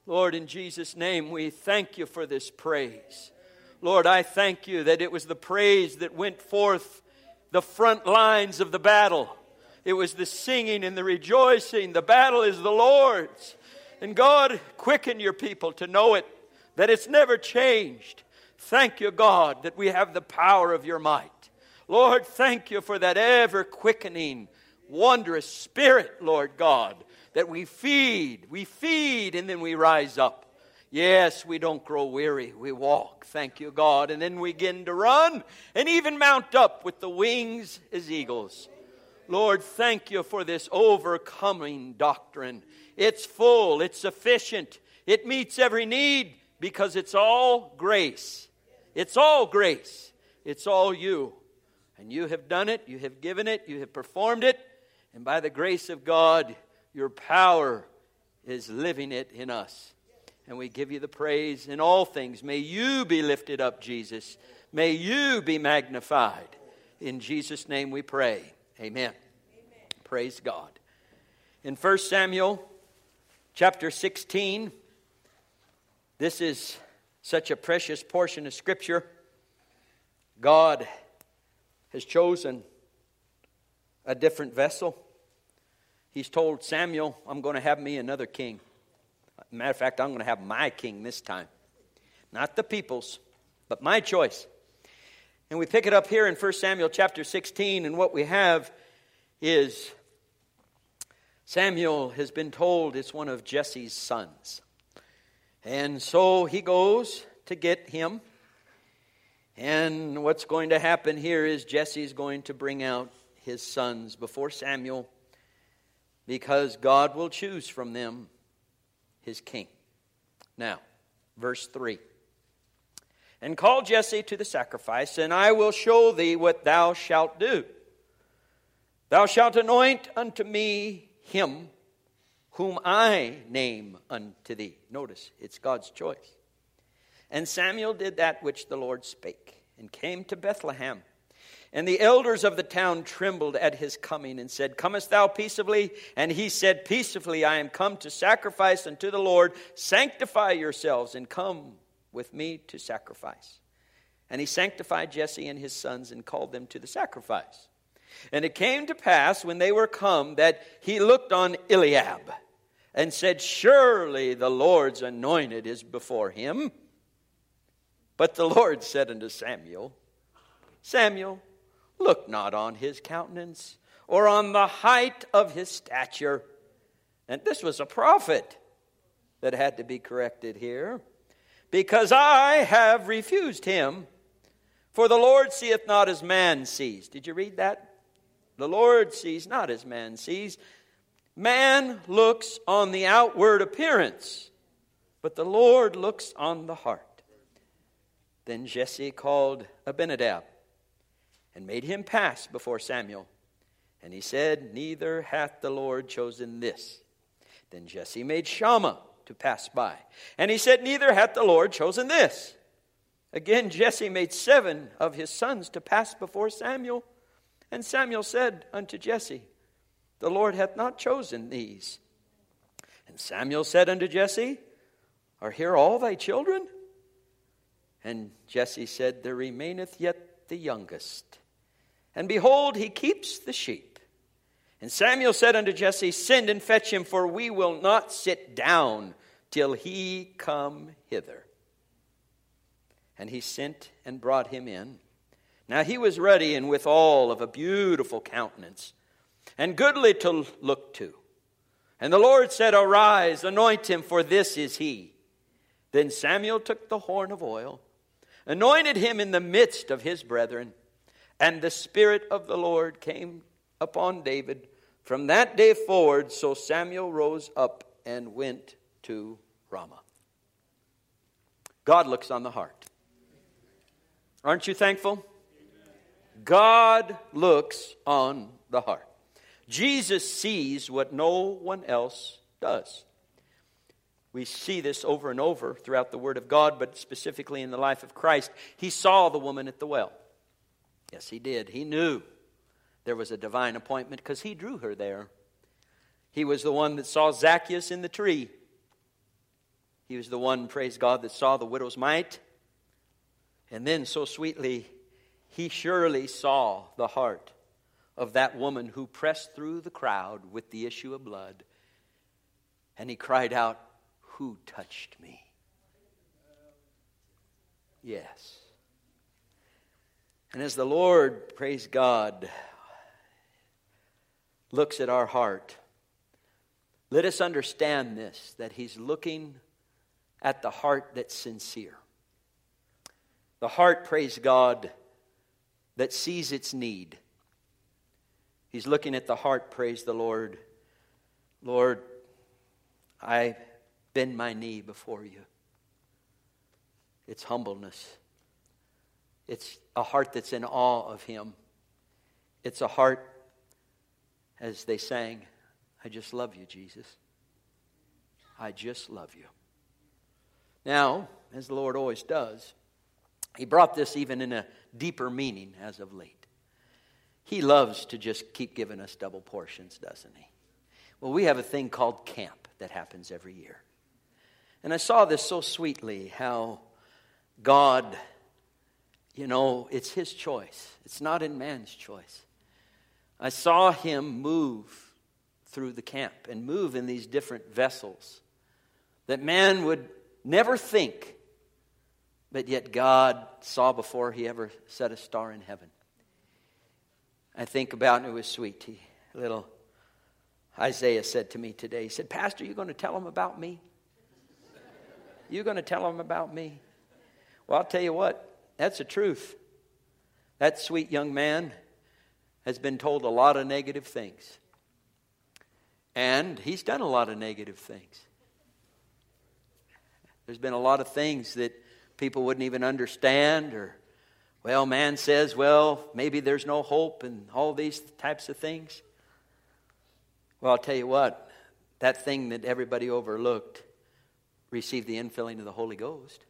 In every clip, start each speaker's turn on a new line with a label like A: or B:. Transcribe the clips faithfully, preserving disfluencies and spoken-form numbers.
A: Lord, in Jesus' name, we thank you for this praise. Lord, I thank you that it was the praise that went forth the front lines of the battle. It was the singing and the rejoicing. The battle is the Lord's. And God, quicken your people to know it, that it's never changed. Thank you, God, that we have the power of your might. Lord, thank you for that ever-quickening, wondrous Spirit, Lord God, that we feed, we feed, and then we rise up. Yes, we don't grow weary, we walk, thank you, God, and then we begin to run and even mount up with the wings as eagles. Lord, thank you for this overcoming doctrine. It's full, it's sufficient, it meets every need because it's all grace. It's all grace. It's all you. And you have done it, you have given it, you have performed it, and by the grace of God, your power is living it in us. And we give you the praise in all things. May you be lifted up, Jesus. May you be magnified. In Jesus' name we pray. Amen. Amen. Praise God. In First Samuel chapter sixteen, this is such a precious portion of Scripture. God has chosen a different vessel. He's told Samuel, I'm going to have me another king. Matter of fact, I'm going to have my king this time. Not the people's, but my choice. And we pick it up here in First Samuel chapter sixteen, and what we have is Samuel has been told it's one of Jesse's sons. And so he goes to get him. And what's going to happen here is Jesse's going to bring out his sons before Samuel, because God will choose from them his king. Now, verse three. And call Jesse to the sacrifice, and I will show thee what thou shalt do. Thou shalt anoint unto me him whom I name unto thee. Notice, it's God's choice. And Samuel did that which the Lord spake, and came to Bethlehem. And the elders of the town trembled at his coming, and said, Comest thou peaceably? And he said, Peaceably I am come to sacrifice unto the Lord. Sanctify yourselves, and come with me to sacrifice. And he sanctified Jesse and his sons, and called them to the sacrifice. And it came to pass, when they were come, that he looked on Eliab, and said, Surely the Lord's anointed is before him. But the Lord said unto Samuel, Samuel, look not on his countenance, or on the height of his stature. And this was a prophet that had to be corrected here. Because I have refused him. For the Lord seeth not as man sees. Did you read that? The Lord sees not as man sees. Man looks on the outward appearance, but the Lord looks on the heart. Then Jesse called Abinadab, and made him pass before Samuel. And he said, Neither hath the Lord chosen this. Then Jesse made Shammah to pass by. And he said, Neither hath the Lord chosen this. Again Jesse made seven of his sons to pass before Samuel. And Samuel said unto Jesse, The Lord hath not chosen these. And Samuel said unto Jesse, Are here all thy children? And Jesse said, There remaineth yet the youngest. And behold, he keeps the sheep. And Samuel said unto Jesse, Send and fetch him, for we will not sit down till he come hither. And he sent and brought him in. Now he was ruddy and withal of a beautiful countenance, and goodly to look to. And the Lord said, Arise, anoint him, for this is he. Then Samuel took the horn of oil, anointed him in the midst of his brethren, and the Spirit of the Lord came upon David. From that day forward, so Samuel rose up and went to Ramah. God looks on the heart. Aren't you thankful? God looks on the heart. Jesus sees what no one else does. We see this over and over throughout the Word of God, but specifically in the life of Christ. He saw the woman at the well. Yes, he did. He knew there was a divine appointment because he drew her there. He was the one that saw Zacchaeus in the tree. He was the one, praise God, that saw the widow's mite. And then so sweetly, he surely saw the heart of that woman who pressed through the crowd with the issue of blood. And he cried out, "Who touched me?" Yes. And as the Lord, praise God, looks at our heart, let us understand this, that He's looking at the heart that's sincere. The heart, praise God, that sees its need. He's looking at the heart, praise the Lord. Lord, I bend my knee before you. It's humbleness. It's a heart that's in awe of Him. It's a heart, as they sang, I just love you, Jesus. I just love you. Now, as the Lord always does, He brought this even in a deeper meaning as of late. He loves to just keep giving us double portions, doesn't He? Well, we have a thing called camp that happens every year. And I saw this so sweetly, how God, you know, it's His choice. It's not in man's choice. I saw Him move through the camp and move in these different vessels that man would never think, but yet God saw before He ever set a star in heaven. I think about, and it was sweet. He, little Isaiah said to me today, he said, "Pastor, you going to tell them about me? You going to tell them about me?" Well, I'll tell you what, that's the truth. That sweet young man has been told a lot of negative things. And he's done a lot of negative things. There's been a lot of things that people wouldn't even understand, or, well, man says, well, maybe there's no hope, and all these types of things. Well, I'll tell you what, that thing that everybody overlooked received the infilling of the Holy Ghost.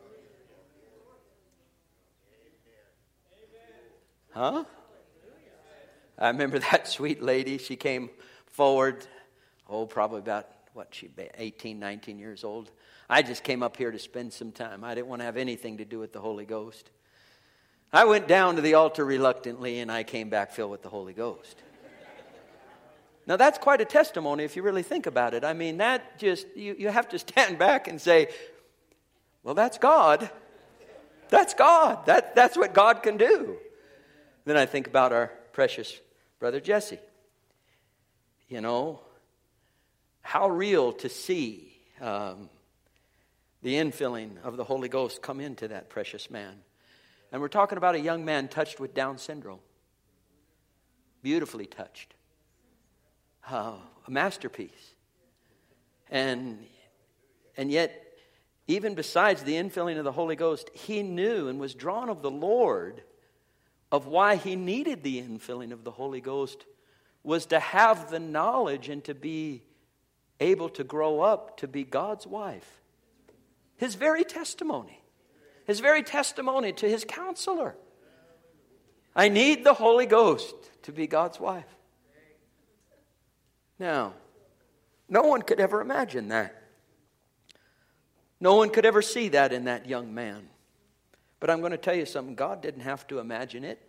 A: Huh? I remember that sweet lady. She came forward, oh, probably about, what, she eighteen, nineteen years old. I just came up here to spend some time. I didn't want to have anything to do with the Holy Ghost. I went down to the altar reluctantly, and I came back filled with the Holy Ghost. Now, that's quite a testimony if you really think about it. I mean, that just, you, you have to stand back and say, well, that's God. That's God. That, that's what God can do. Then I think about our precious brother Jesse. You know, how real to see um, the infilling of the Holy Ghost come into that precious man. And we're talking about a young man touched with Down syndrome. Beautifully touched. Uh, a masterpiece. And, and yet, even besides the infilling of the Holy Ghost, he knew and was drawn of the Lord of why he needed the infilling of the Holy Ghost was to have the knowledge and to be able to grow up to be God's wife. His very testimony. His very testimony to his counselor. I need the Holy Ghost to be God's wife. Now, no one could ever imagine that. No one could ever see that in that young man. But I'm going to tell you something. God didn't have to imagine it.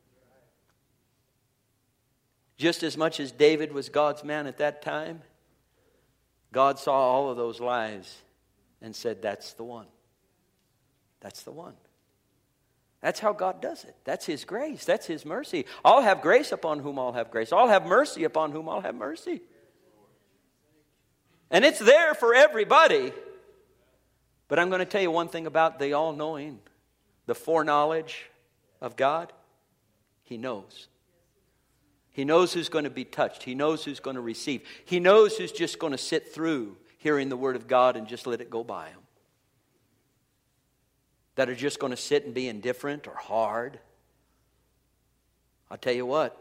A: Just as much as David was God's man at that time, God saw all of those lives and said, that's the one. That's the one. That's how God does it. That's His grace. That's His mercy. I'll have grace upon whom I'll have grace. I'll have mercy upon whom I'll have mercy. And it's there for everybody. But I'm going to tell you one thing about the all-knowing, the foreknowledge of God. He knows. He knows who's going to be touched. He knows who's going to receive. He knows who's just going to sit through hearing the Word of God and just let it go by them. That are just going to sit and be indifferent or hard. I'll tell you what.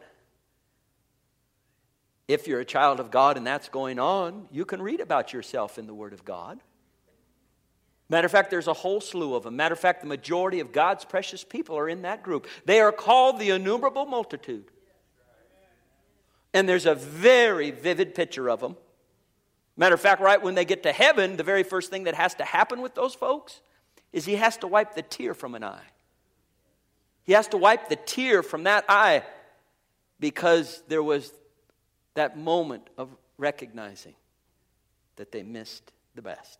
A: If you're a child of God and that's going on, you can read about yourself in the Word of God. Matter of fact, there's a whole slew of them. Matter of fact, the majority of God's precious people are in that group. They are called the innumerable multitude. And there's a very vivid picture of them. Matter of fact, right when they get to heaven, the very first thing that has to happen with those folks is he has to wipe the tear from an eye. He has to wipe the tear from that eye because there was that moment of recognizing that they missed the best.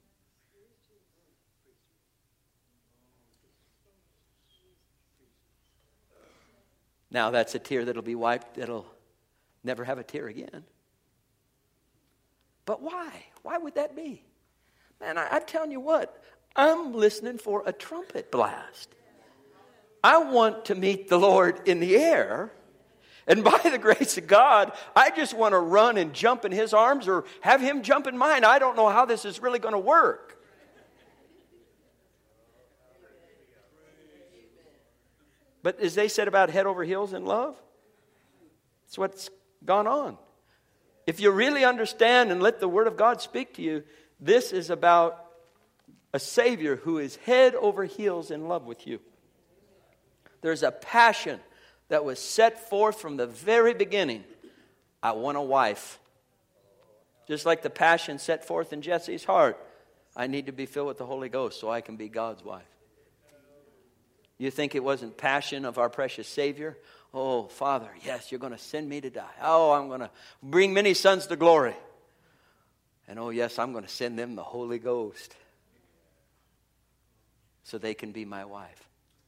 A: Now that's a tear that'll be wiped, that'll never have a tear again. But why? Why would that be? Man, I, I'm telling you what, I'm listening for a trumpet blast. I want to meet the Lord in the air. And by the grace of God, I just want to run and jump in His arms or have Him jump in mine. I don't know how this is really going to work. But as they said about head over heels in love, that's what's gone on. If you really understand and let the Word of God speak to you, this is about a Savior who is head over heels in love with you. There's a passion that was set forth from the very beginning. I want a wife. Just like the passion set forth in Jesse's heart. I need to be filled with the Holy Ghost so I can be God's wife. You think it wasn't passion of our precious Savior? Oh, Father, yes, you're going to send me to die. Oh, I'm going to bring many sons to glory. And oh, yes, I'm going to send them the Holy Ghost so they can be my wife.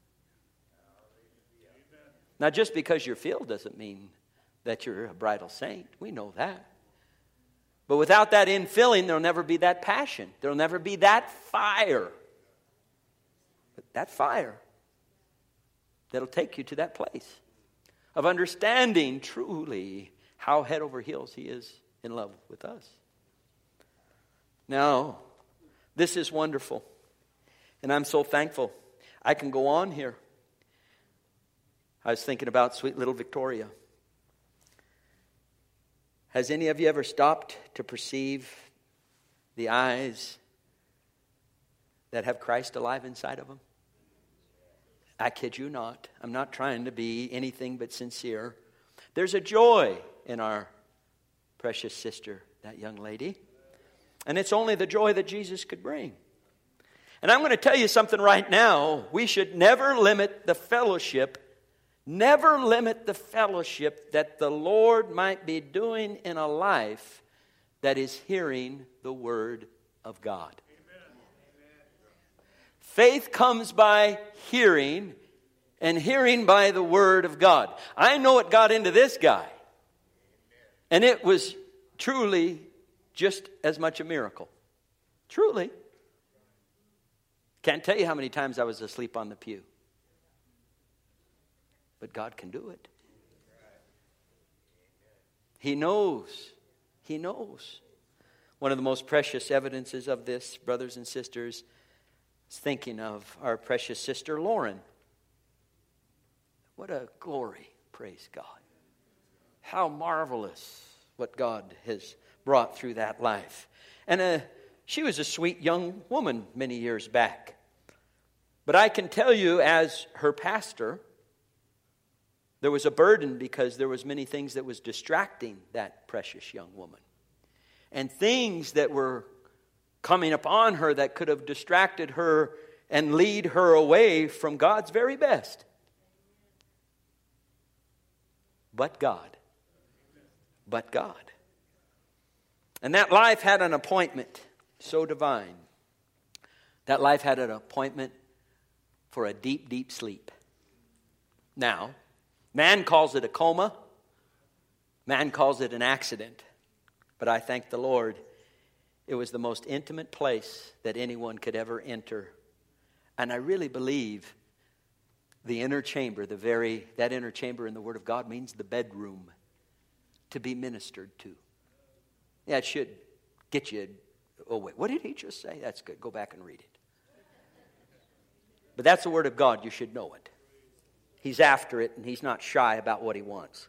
A: Now, just because you're filled doesn't mean that you're a bridal saint. We know that. But without that infilling, there'll never be that passion. There'll never be that fire. But that fire that'll take you to that place of understanding truly how head over heels He is in love with us. Now, this is wonderful. And I'm so thankful. I can go on here. I was thinking about sweet little Victoria. Has any of you ever stopped to perceive the eyes that have Christ alive inside of them? I kid you not. I'm not trying to be anything but sincere. There's a joy in our precious sister, that young lady. And it's only the joy that Jesus could bring. And I'm going to tell you something right now. We should never limit the fellowship Never limit the fellowship that the Lord might be doing in a life that is hearing the Word of God. Amen. Faith comes by hearing, and hearing by the Word of God. I know it got into this guy, and it was truly just as much a miracle. Truly. Can't tell you how many times I was asleep on the pew. But God can do it. He knows. He knows. One of the most precious evidences of this, brothers and sisters, is thinking of our precious sister Lauren. What a glory, praise God. How marvelous what God has brought through that life. And uh, she was a sweet young woman many years back. But I can tell you, as her pastor, there was a burden because there was many things that was distracting that precious young woman. And things that were coming upon her that could have distracted her and lead her away from God's very best. But God. But God. And that life had an appointment so divine. That life had an appointment for a deep, deep sleep. Now, man calls it a coma. Man calls it an accident. But I thank the Lord, it was the most intimate place that anyone could ever enter. And I really believe the inner chamber, the very, that inner chamber in the Word of God means the bedroom to be ministered to. Yeah, it should get you, oh wait, what did he just say? That's good, go back and read it. But that's the Word of God, you should know it. He's after it, and He's not shy about what He wants.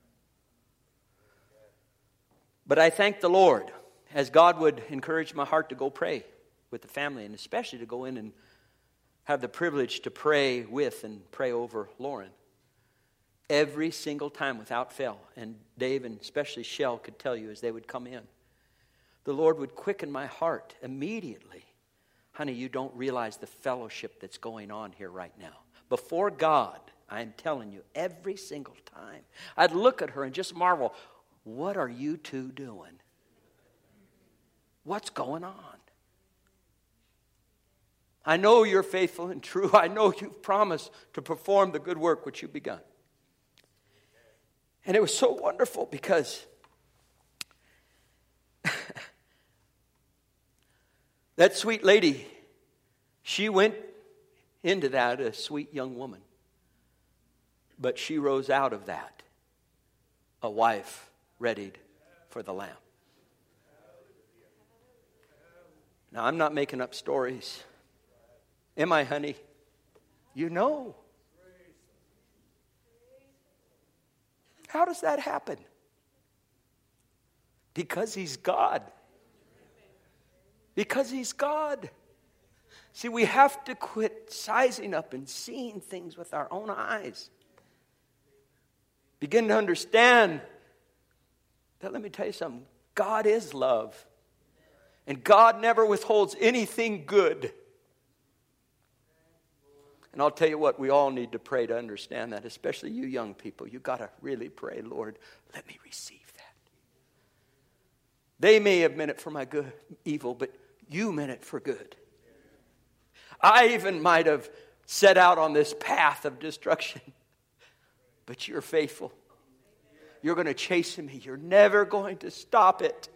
A: But I thank the Lord, as God would encourage my heart to go pray with the family, and especially to go in and have the privilege to pray with and pray over Lauren. Every single time without fail. And Dave and especially Shell could tell you as they would come in. the Lord would quicken my heart immediately. Honey, you don't realize the fellowship that's going on here right now. Before God, I'm telling you, every single time, I'd look at her and just marvel, what are you two doing? What's going on? I know you're faithful and true. I know you've promised to perform the good work which you've begun. And it was so wonderful because that sweet lady, she went into that a sweet young woman. But she rose out of that a wife readied for the Lamb. Now, I'm not making up stories. Am I, honey? You know. How does that happen? Because He's God. Because He's God. See, we have to quit sizing up and seeing things with our own eyes. Begin to understand that, let me tell you something, God is love. And God never withholds anything good. And I'll tell you what, we all need to pray to understand that, especially you young people. You've got to really pray, Lord, let me receive that. They may have meant it for my good, evil, but you meant it for good. I even might have set out on this path of destruction, but you're faithful. You're going to chase me. You're never going to stop it.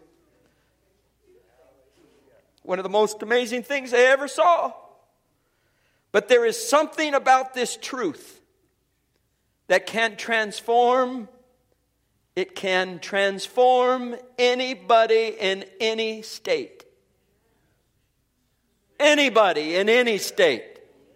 A: One of the most amazing things I ever saw. But there is something about this truth that can transform. It can transform anybody in any state. Anybody in any state.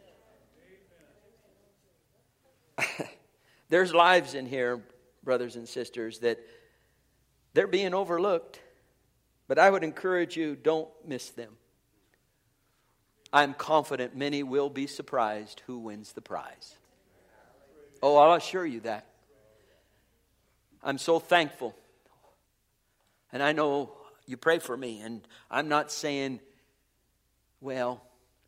A: There's lives in here, brothers and sisters, that they're being overlooked. But I would encourage you, don't miss them. I'm confident many will be surprised who wins the prize. Oh, I'll assure you that. I'm so thankful. And I know you pray for me. And I'm not saying, well,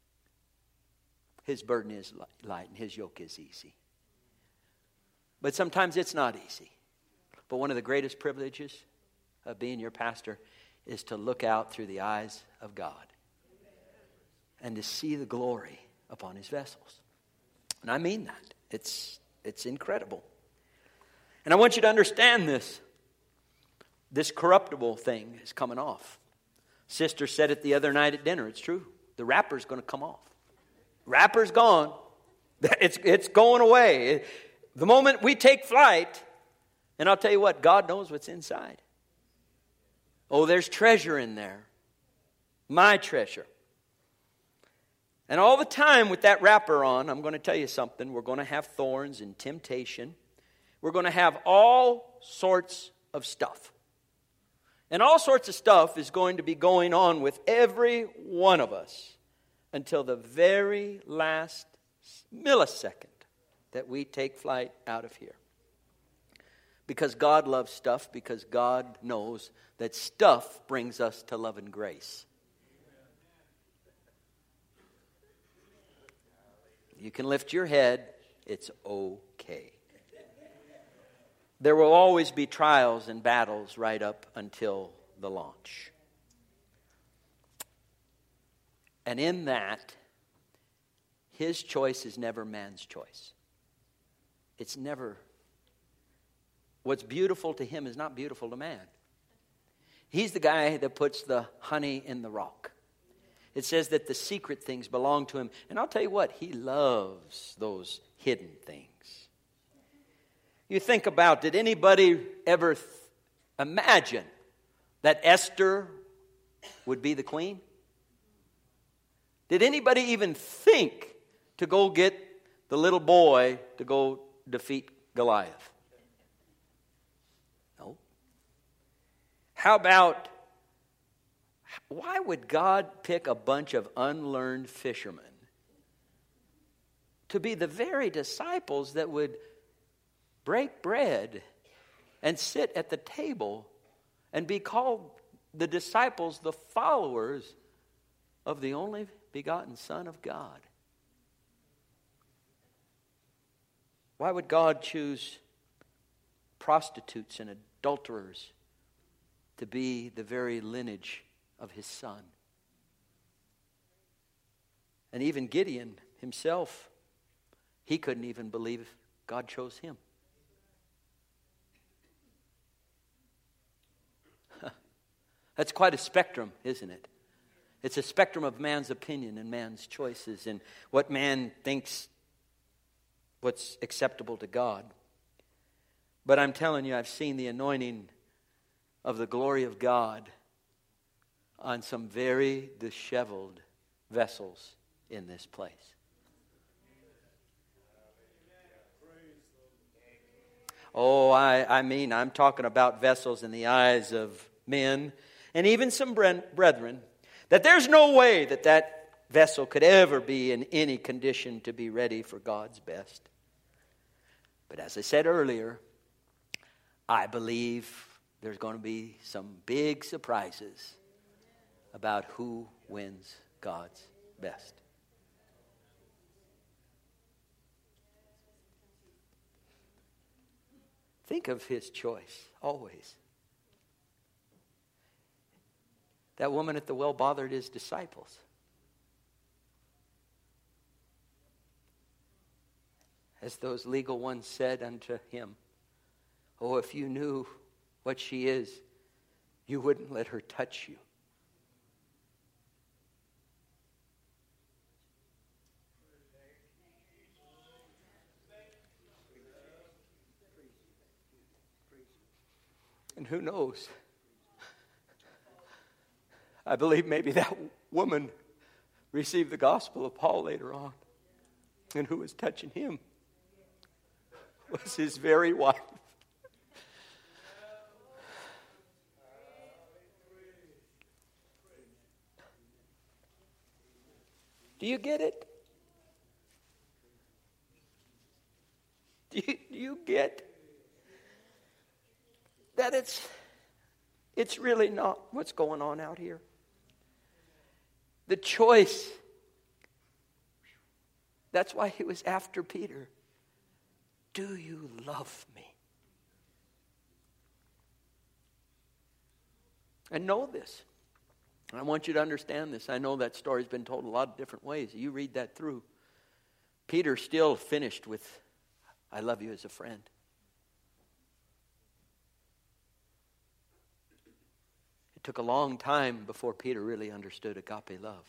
A: His burden is light and His yoke is easy. But sometimes it's not easy. But one of the greatest privileges of being your pastor is to look out through the eyes of God and to see the glory upon His vessels. And I mean that. It's, it's incredible. And I want you to understand this. This corruptible thing is coming off. Sister said it the other night at dinner. It's true. The wrapper's going to come off. Wrapper's gone. It's, it's going away. The moment we take flight, and I'll tell you what, God knows what's inside. Oh, there's treasure in there. My treasure. And all the time with that wrapper on, I'm going to tell you something. We're going to have thorns and temptation. We're going to have all sorts of stuff. And all sorts of stuff is going to be going on with every one of us until the very last millisecond that we take flight out of here. Because God loves stuff, because God knows that stuff brings us to love and grace. You can lift your head. It's okay. There will always be trials and battles right up until the launch. And in that, His choice is never man's choice. It's never. What's beautiful to Him is not beautiful to man. He's the guy that puts the honey in the rock. It says that the secret things belong to Him. And I'll tell you what, He loves those hidden things. You think about, did anybody ever th- imagine that Esther would be the queen? Did anybody even think to go get the little boy to go defeat Goliath? No. How about, why would God pick a bunch of unlearned fishermen to be the very disciples that would break bread and sit at the table and be called the disciples, the followers of the only begotten Son of God. Why would God choose prostitutes and adulterers to be the very lineage of his Son? And even Gideon himself, he couldn't even believe God chose him. That's quite a spectrum, isn't it? It's a spectrum of man's opinion and man's choices and what man thinks what's acceptable to God. But I'm telling you, I've seen the anointing of the glory of God on some very disheveled vessels in this place. Oh, I, I mean, I'm talking about vessels in the eyes of men and even some brethren, that there's no way that that vessel could ever be in any condition to be ready for God's best. But as I said earlier, I believe there's going to be some big surprises about who wins God's best. Think of his choice, always. That woman at the well bothered his disciples. As those legal ones said unto him, "Oh, if you knew what she is, you wouldn't let her touch you." And who knows? I believe maybe that woman received the gospel of Paul later on. And who was touching him was his very wife. Do you get it? Do you, do you get that it's it's really not what's going on out here? The choice. That's why he was after Peter. Do you love me? And know this. I want you to understand this. I know that story's been told a lot of different ways. You read that through. Peter still finished with, "I love you as a friend." It took a long time before Peter really understood agape love.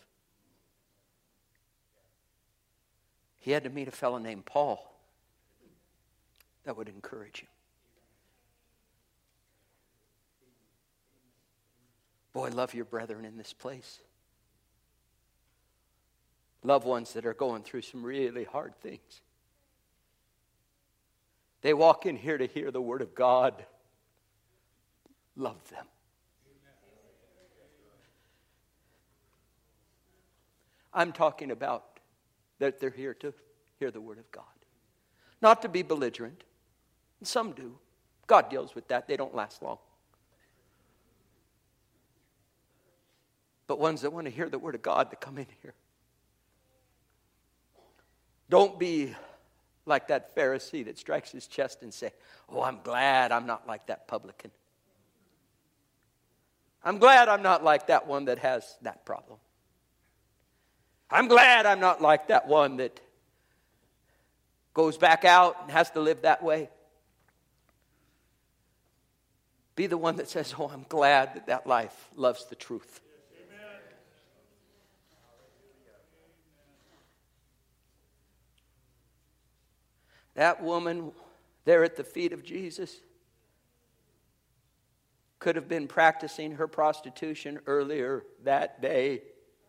A: He had to meet a fellow named Paul that would encourage him. Boy, love your brethren in this place. Love ones that are going through some really hard things. They walk in here to hear the word of God. Love them. I'm talking about that they're here to hear the word of God. Not to be belligerent. Some do. God deals with that. They don't last long. But ones that want to hear the word of God, that come in here. Don't be like that Pharisee that strikes his chest and say, "Oh, I'm glad I'm not like that publican. I'm glad I'm not like that one that has that problem. I'm glad I'm not like that one that goes back out and has to live that way." Be the one that says, "Oh, I'm glad that that life loves the truth." Amen. That woman there at the feet of Jesus could have been practicing her prostitution earlier that day.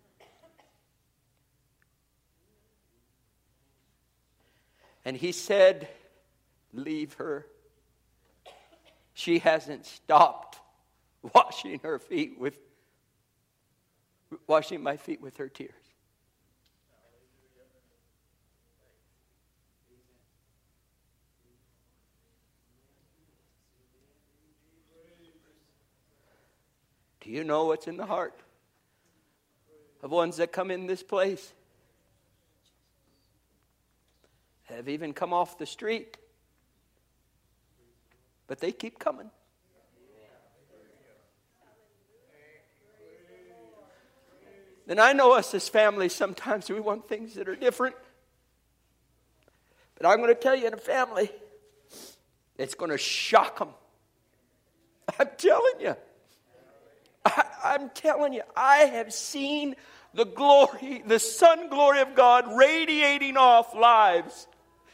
A: And he said, "Leave her. She hasn't stopped washing her feet with, washing my feet with her tears." Do Do you know what's in the heart of ones that come in this place? Have even come off the street, but they keep coming. And I know us as families, sometimes we want things that are different. But I'm going to tell you, in a family, it's going to shock them. I'm telling you. I, I'm telling you, I have seen the glory, the sun glory of God radiating off lives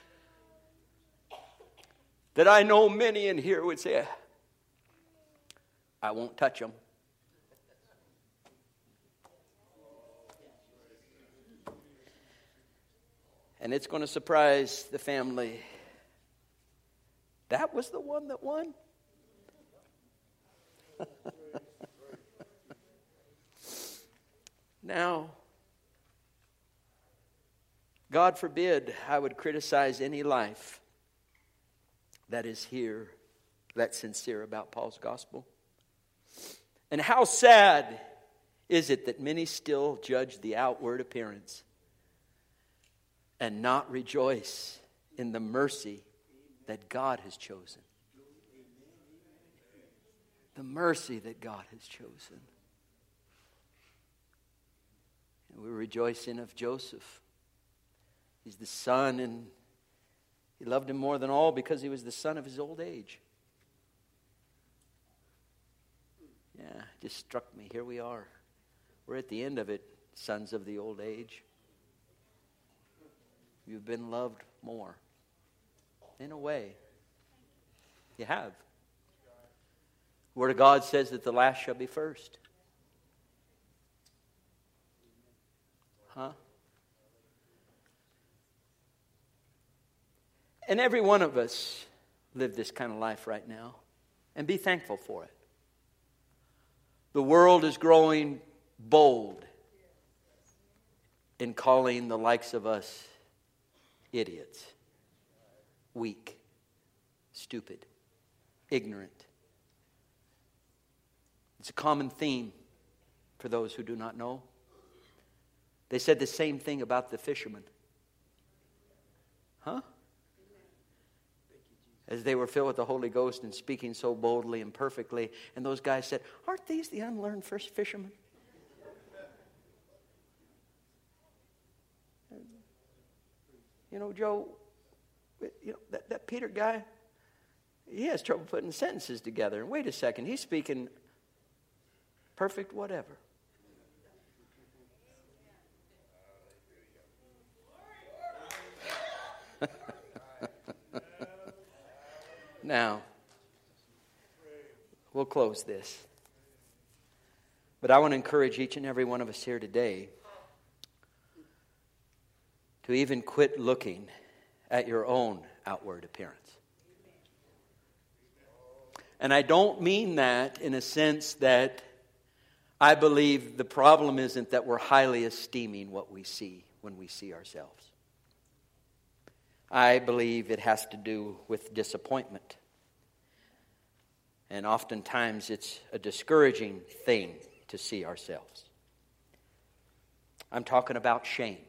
A: that I know many in here would say, I won't touch them. And it's going to surprise the family. That was the one that won? Now, God forbid I would criticize any life that is here, that's sincere about Paul's gospel. And how sad is it that many still judge the outward appearance and not rejoice in the mercy that God has chosen. The mercy that God has chosen. And we're rejoicing of Joseph. He's the son, and he loved him more than all because he was the son of his old age. Yeah, it just struck me. Here we are. We're at the end of it, sons of the old age. You've been loved more. In a way. You have. The Word of God says that the last shall be first. Huh? And every one of us live this kind of life right now. And be thankful for it. The world is growing bold in calling the likes of us idiots, weak, stupid, ignorant. It's a common theme for those who do not know. They said the same thing about the fishermen. Huh? As they were filled with the Holy Ghost and speaking so boldly and perfectly, and those guys said, aren't these the unlearned first fishermen? You know, Joe, you know, that, that Peter guy, he has trouble putting sentences together. And wait a second, he's speaking perfect whatever. Now, we'll close this. But I want to encourage each and every one of us here today to even quit looking at your own outward appearance. And I don't mean that in a sense that I believe the problem isn't that we're highly esteeming what we see when we see ourselves. I believe it has to do with disappointment. And oftentimes it's a discouraging thing to see ourselves. I'm talking about shame.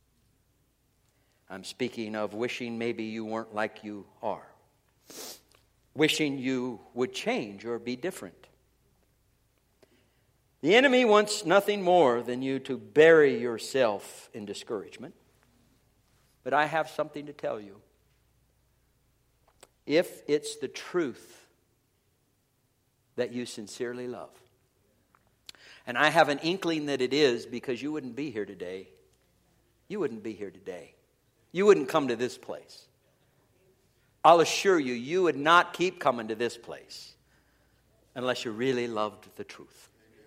A: I'm speaking of wishing maybe you weren't like you are. Wishing you would change or be different. The enemy wants nothing more than you to bury yourself in discouragement. But I have something to tell you. If it's the truth that you sincerely love, and I have an inkling that it is because you wouldn't be here today. You wouldn't be here today. You wouldn't come to this place. I'll assure you, you would not keep coming to this place unless you really loved the truth.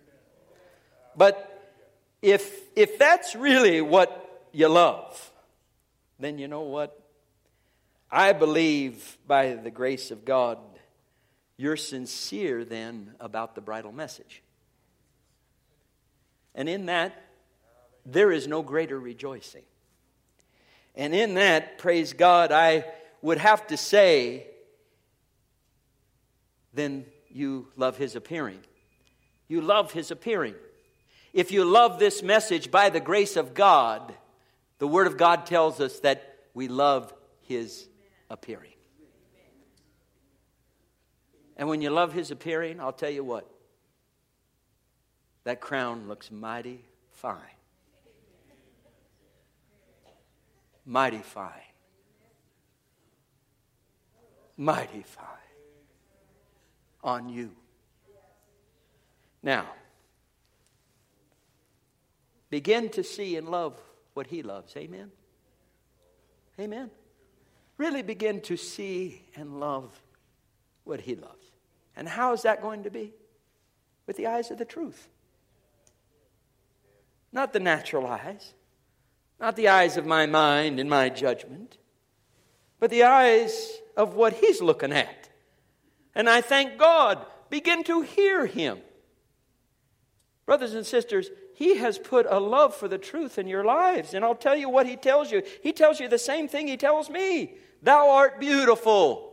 A: But if if that's really what you love, then you know what? I believe by the grace of God, you're sincere then about the bridal message. And in that, there is no greater rejoicing. And in that, praise God, I would have to say, then you love His appearing. you love His appearing. If you love this message by the grace of God, the Word of God tells us that we love His appearing. And when you love His appearing, I'll tell you what, that crown looks mighty fine. Mighty fine. Mighty fine. On you. Now, begin to see and love what He loves. Amen? Amen? Really begin to see and love what He loves. And how is that going to be? With the eyes of the truth. Not the natural eyes. Not the eyes of my mind and my judgment. But the eyes of what He's looking at. And I thank God. Begin to hear Him. Brothers and sisters, He has put a love for the truth in your lives. And I'll tell you what He tells you. He tells you the same thing He tells me. Thou art beautiful.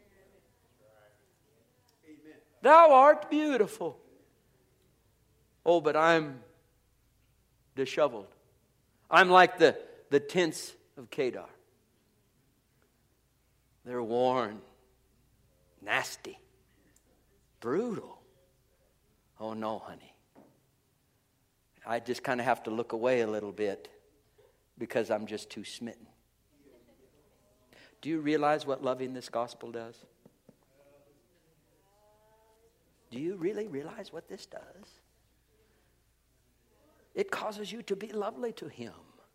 A: Amen. Thou art beautiful. Oh, but I'm disheveled. I'm like the, the tents of Kedar. They're worn, nasty, brutal. Oh no, honey. I just kind of have to look away a little bit because I'm just too smitten. Do you realize what loving this gospel does? Do you really realize what this does? It causes you to be lovely to Him.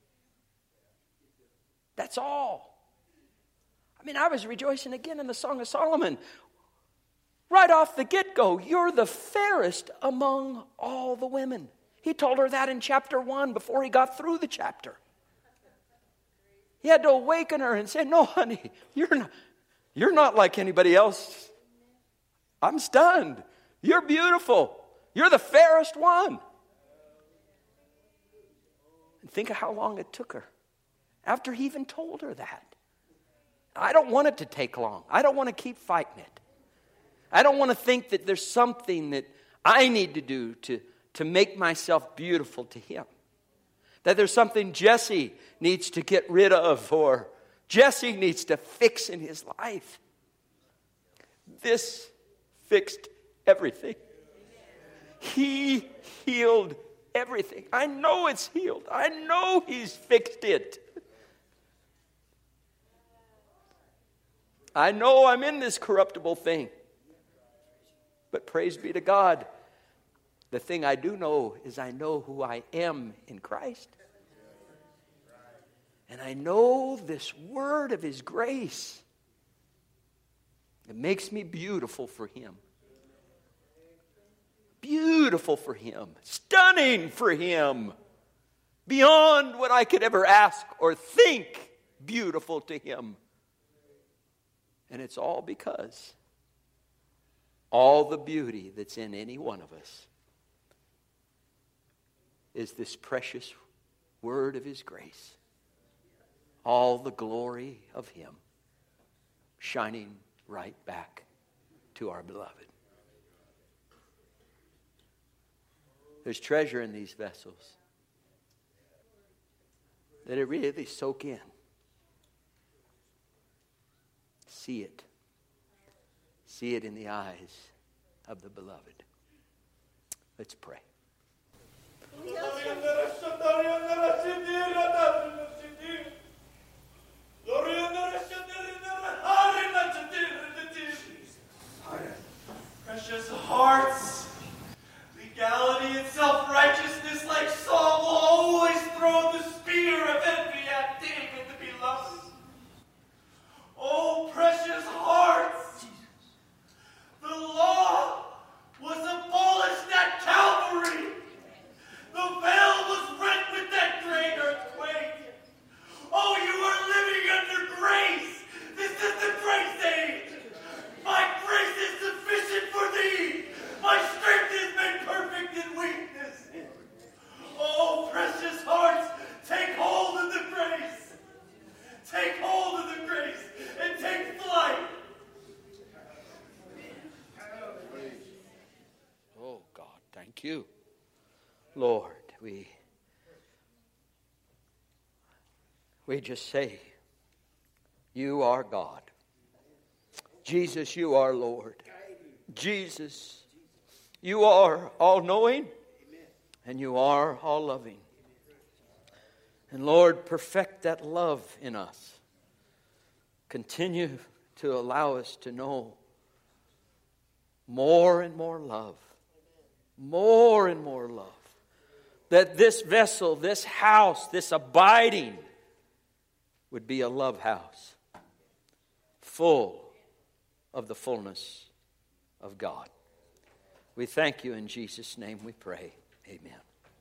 A: That's all. I mean, I was rejoicing again in the Song of Solomon. Right off the get-go, you're the fairest among all the women. He told her that in chapter one before he got through the chapter. He had to awaken her and say, no, honey, you're not, you're not like anybody else. I'm stunned. You're beautiful. You're the fairest one. And think of how long it took her after he even told her that. I don't want it to take long. I don't want to keep fighting it. I don't want to think that there's something that I need to do to, to make myself beautiful to Him. That there's something Jesse needs to get rid of or Jesse needs to fix in his life. This fixed everything. He healed everything. I know it's healed. I know He's fixed it. I know I'm in this corruptible thing. But praise be to God. The thing I do know is I know who I am in Christ. And I know this word of His grace. It makes me beautiful for Him. Beautiful for Him. Stunning for Him. Beyond what I could ever ask or think, beautiful to Him. And it's all because all the beauty that's in any one of us is this precious word of His grace. All the glory of Him shining right back to our beloved. There's treasure in these vessels. That it really soak in. See it. See it in the eyes of the beloved. Let's pray.
B: Precious hearts, legality and self-righteousness like Saul will always throw the spear of envy at David the beloved. Oh, precious hearts, the law was abolished at Calvary. The veil was rent with that great
A: you. Lord, we, we just say, you are God. Jesus, you are Lord. Jesus, you are all-knowing, and you are all-loving. And Lord, perfect that love in us. Continue to allow us to know more and more love. More and more love. That this vessel, this house, this abiding would be a love house. Full of the fullness of God. We thank you in Jesus' name we pray. Amen.